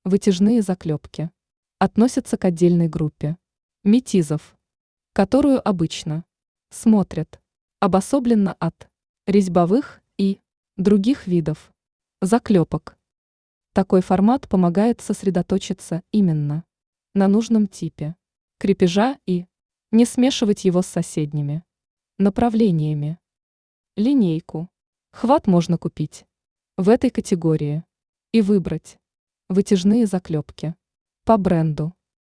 Вытяжные заклепки относятся к отдельной группе метизов, которую обычно смотрят обособленно от резьбовых и других видов заклепок. Такой формат помогает сосредоточиться именно на нужном типе крепежа и не смешивать его с соседними направлениями. Линейку хват можно купить в этой категории и выбрать вытяжные заклепки по бренду